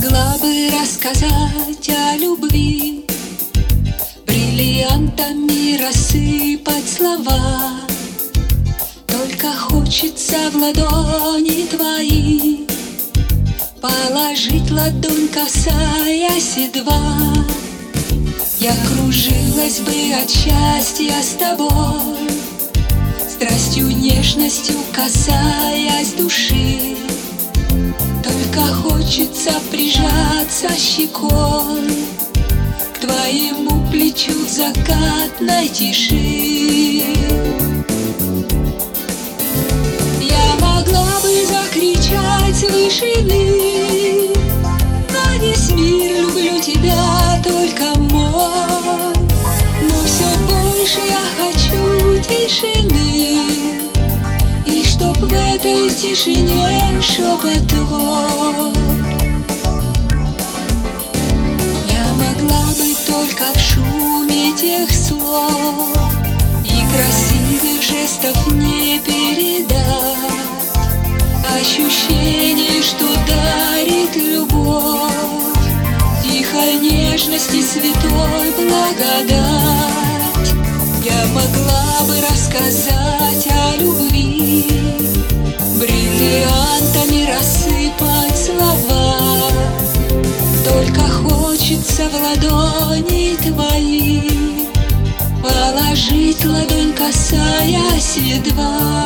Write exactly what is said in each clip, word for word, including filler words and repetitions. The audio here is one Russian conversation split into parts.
могла бы рассказать о любви, бриллиантами рассыпать слова. Только хочется в ладони твои положить ладонь, касаясь едва. Я кружилась бы от счастья с тобой, страстью, нежностью касаясь души. Только хочется прижаться щекой к твоему плечу в закатной тиши. Я могла бы закричать с вышины: на весь мир люблю тебя, только мой. Но все больше я хочу тишины, и чтоб в этой тишине шепотом я могла бы только в шуме тех слов и красивых жестов не передать ощущение, что дарит любовь, тихой нежности, святой благодать. Я могла бы рассказать о любви, бриллиантами рассыпать слова. Только хочется в ладони твои положить ладонь, касаясь едва.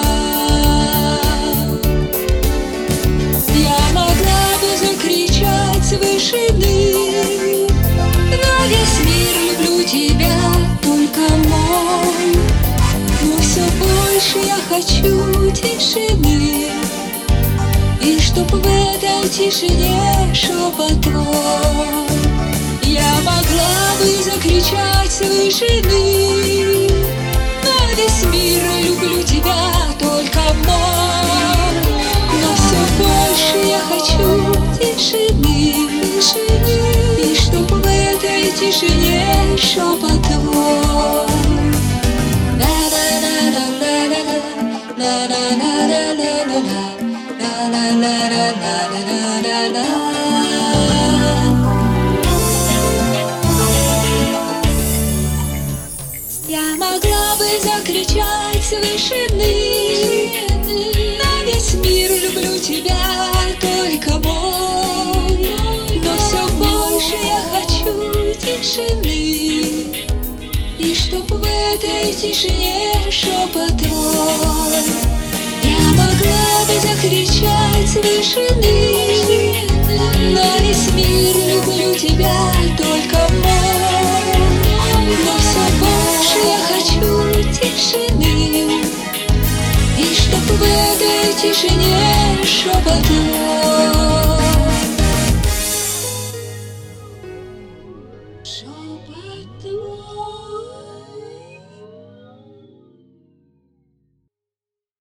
Я могла бы закричать с вышины: на весь мир люблю тебя, только мой. Но все больше я хочу тишины, и чтоб в этой тишине шепотом я могла бы закричать с вышины: на весь мир люблю тебя, только мой. Но все больше я хочу тишины, и чтоб в этой тишине шепотом. Я могла бы закричать с вышины: на весь мир люблю тебя, только мой. Но все больше я хочу тишины, и чтоб в этой тишине шепотом я могла бы закричать с вышины: на весь мир люблю тебя, только мой. Но все больше я хочу тишины, и чтоб в этой тишине шепотом